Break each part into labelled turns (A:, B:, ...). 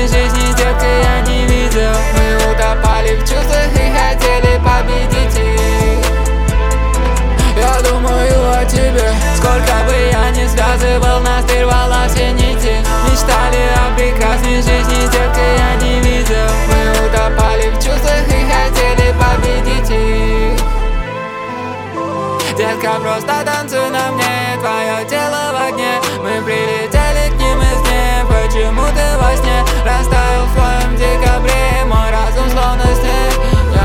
A: прекрасной жизни, детка, я не видел. Мы утопали в чувствах и хотели победить их. Я думаю о тебе, сколько бы я ни связывал нас, ты рвала все нити. Мечтали о прекрасной жизни, детка, я не видел. Мы утопали в чувствах и хотели победить их. Детка, просто танцуй на мне, твое тело в огне. Мы прилетели к ним из дня, почему ты во сне растаял в твоем декабре, мой разум словно снег.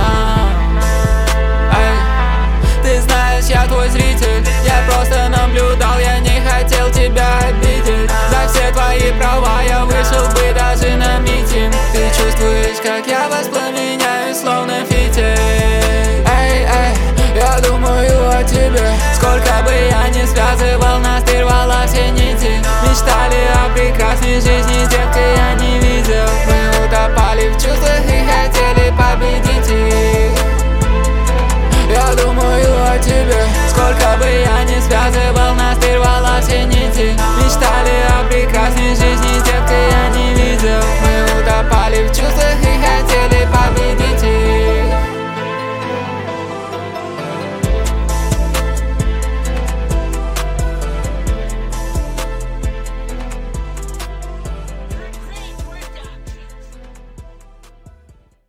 A: Ты знаешь, я твой зритель, я просто наблюдал, я не хотел тебя обидеть. За все твои права я вышел бы даже на митинг. Ты чувствуешь, как я воспламеняюсь, словно фитиль. Я думаю о тебе, сколько бы я ни связывал нас, ты рвала все нити. Мечтали о прекрасной жизни, детка, я не видел. Мы утопали в чувствах и хотели победить их. Я думаю о тебе, сколько бы я ни связывал